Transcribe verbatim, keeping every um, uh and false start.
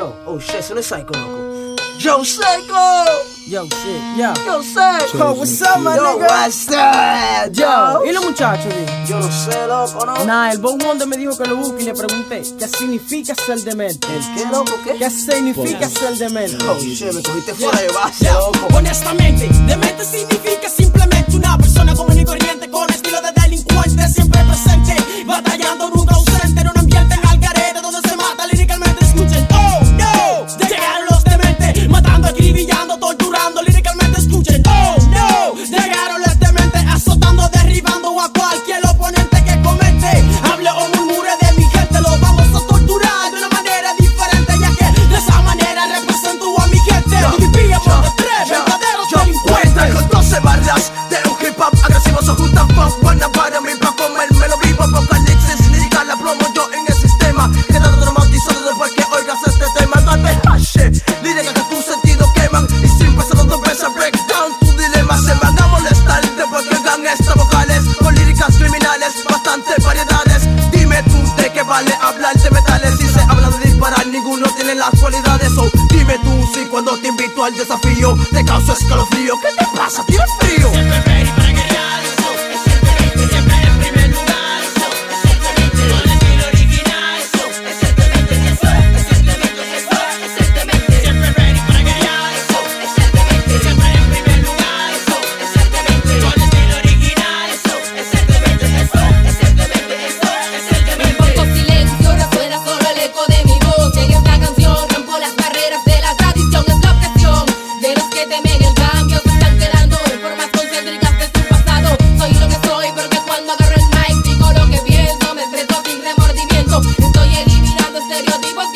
Yo, oh shit, eso no es Psycho, loco. Yo, Psycho! Yo, shit, yo. Yo, Psycho! Yo, what's up, my Yo, nigga? what's up, Yo, ¿y los muchachos, bien? Yo no sé, loco, ¿no? Nah, el Bow Wonder me dijo que lo busque y le pregunté ¿qué significa ser demente? ¿El qué, loco, qué? ¿Qué significa ser demente? Oh shit, me cogiste fuera de base, loco. Honestamente, demente significa simplemente una persona común y corriente con estilo de delincuente, siempre presente, batallando, nunca ausente, en un ambiente en algarete donde se mata líricamente. Escuchen, oh no, llegaron los dementes, matando, acribillando, torturando, líricamente. Escuchen, oh no, llegaron los dementes, azotando, derribando a cualquier oponente que comente, hable o murmure de mi gente, lo vamos a torturar de una manera diferente, ya que de esa manera represento a mi gente. Y vivía por de tres verdaderos delincuentes. Con doce barras de un hip hop agresivo se juntan pop, buena para mí pa' comérmelo vivo. Apocalipsis lírica la promo yo en el sistema, quedando traumatizado después que oigas este tema. Date hashe, lírica que tu sentido queman y sin pensar dos veces breakdown tu dilema. Se van a molestar después que hagan estas vocales con líricas criminales, bastantes variedades. Dime tú de qué vale hablar de metales si se habla de disparar, ninguno tiene las cualidades. O dime tú si cuando te invito al desafío te causo escalofrío. ¿Qué te pasa? ¿Tienes frío? Siempre ready para guerrear, eso es el demente. Siempre en primer lugar, eso es el demente. Con estilo original, eso es el demente. Eso es el demente, eso es el demente. Siempre ready para guerrear, eso es el demente. Siempre en primer lugar, eso es el demente. Con estilo original, eso es el demente. Eso es el demente, eso es el demente. Con silencio resuena solo el eco de mi voz. En esta canción rompo las barreras de la tradición. Es la obsesión de los que temen el cambio. Se están quedando en formas concéntricas de su pasado. Soy lo que soy porque cuando agarro el mic digo lo que pienso. Me expreso sin remordimiento. Estoy eliminando estereotipos